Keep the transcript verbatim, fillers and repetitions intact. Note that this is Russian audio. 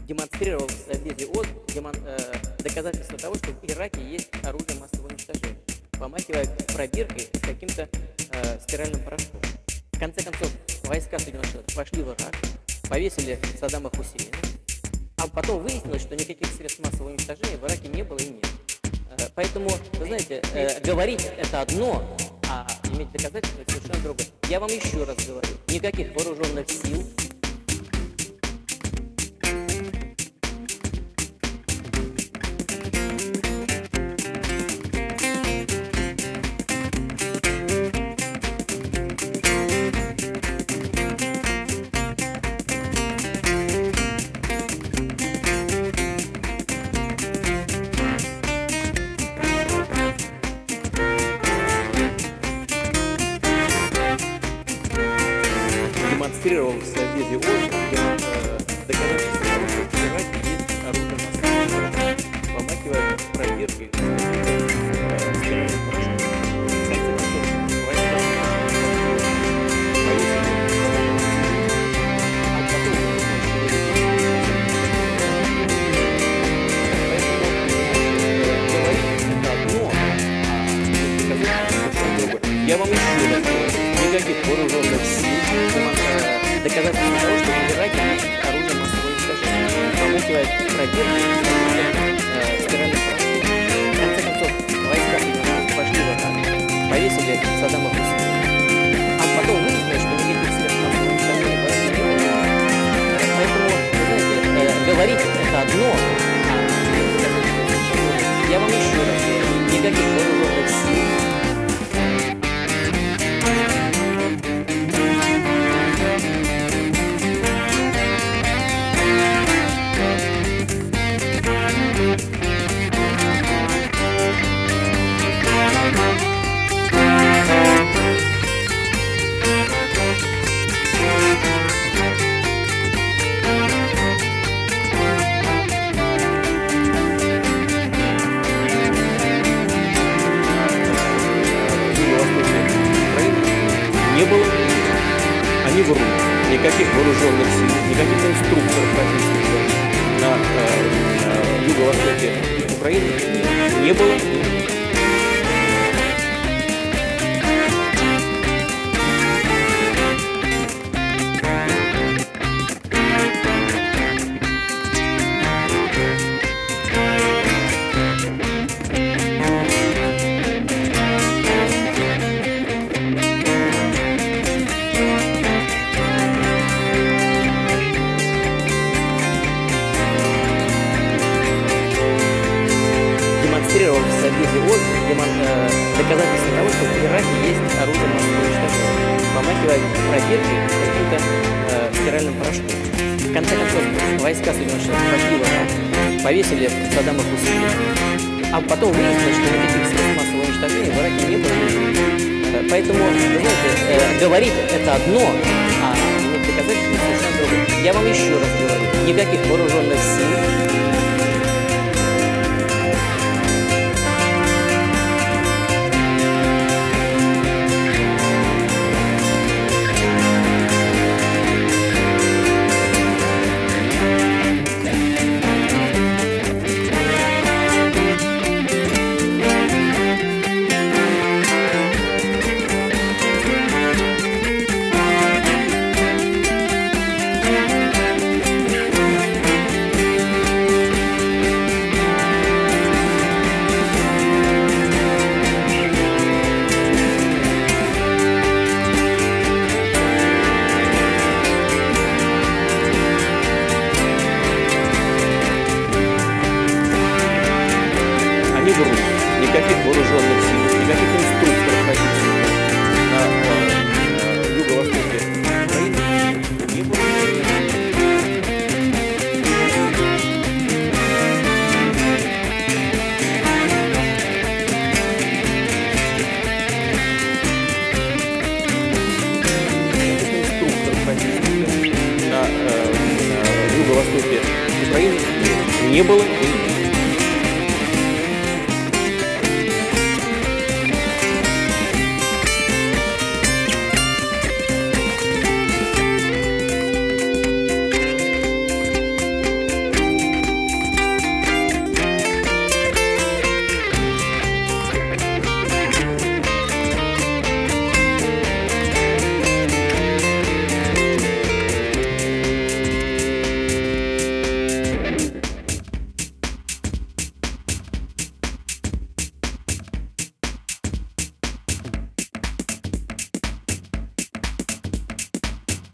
демонстрировал в видео демон э, доказательства того, что в Ираке есть оружие массового уничтожения, помахивая пробиркой с каким-то э, стиральным порошком. В конце концов, войска Соединенных Штатов пошли в Ирак, повесили Саддама Хусейна, а потом выяснилось, что никаких средств массового уничтожения в Ираке не было и нет. Э, поэтому, вы знаете, э, говорить это одно, а иметь доказательства это совершенно другое. Я вам еще раз говорю, никаких вооруженных сил демонстрировал в видео э, доказательства того, что в Ираке есть оружие массового уничтожения, помахивая пробиркой с стиральным порошком. В конце концов, войска повесили, а потом выяснилось, что поэтому говорить это одно, а доказательства совершенно другое. Я вам еще раз говорю, никаких вооруженных сил, доказательства того, что в Ираке есть оружие массового уничтожения, помахивая пробиркой э, стиральным порошком. В конце концов, войска пошли в Ирак, повесили Саддама Хусейна, а потом выяснилось, что никаких средств массового уничтожения в Ираке не было. Поэтому, вы знаете, э, говорить это одно, а доказательства совершенно другое. Я вам еще раз говорю, никаких вооруженных сил. Не было, они врут. Никаких вооруженных сил, никаких инструкторов российских на э, юго-востоке Украины не было. Демонстрировал в видео демон, э, доказательства того, что в Ираке есть оружие массового уничтожения, помахивая пробиркой с каким-то э, стиральным порошком. В конце концов, войска Соединенных Штатов пошли в Ирак, повесили Саддама Хусейна, а потом выяснилось, что никаких средств массового уничтожения в Ираке не было. Э, поэтому, вы знаете, э, говорить это одно, а иметь доказательства совершенно другое. Я вам еще раз говорю, никаких вооруженных сил. Не врут. Никаких вооруженных сил, никаких инструкторов российских на э, юго-востоке Украины не было. Инструкторов российских на э, юго-востоке Украины не было и нет.